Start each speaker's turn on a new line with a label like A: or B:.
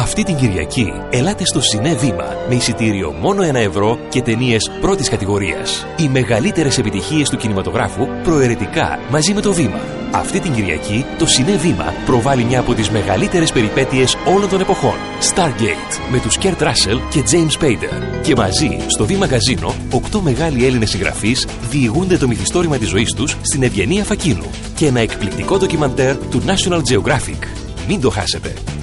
A: Αυτή την Κυριακή ελάτε στο Σινέ Βήμα με εισιτήριο μόνο €1 και ταινίες πρώτης κατηγορίας. Οι μεγαλύτερες επιτυχίες του κινηματογράφου προαιρετικά μαζί με το Βήμα. Αυτή την Κυριακή το Σινέ Βήμα προβάλλει μια από τις μεγαλύτερες περιπέτειες όλων των εποχών. Stargate με τους Kurt Russell και James Spader. Και μαζί στο Βήμα Καζίνο 8 μεγάλοι Έλληνες συγγραφείς διηγούνται το μυθιστόρημα της ζωής τους στην Ευγενία Φακίνου. Και ένα εκπληκτικό ντοκιμαντέρ του National Geographic. Μην το χάσετε.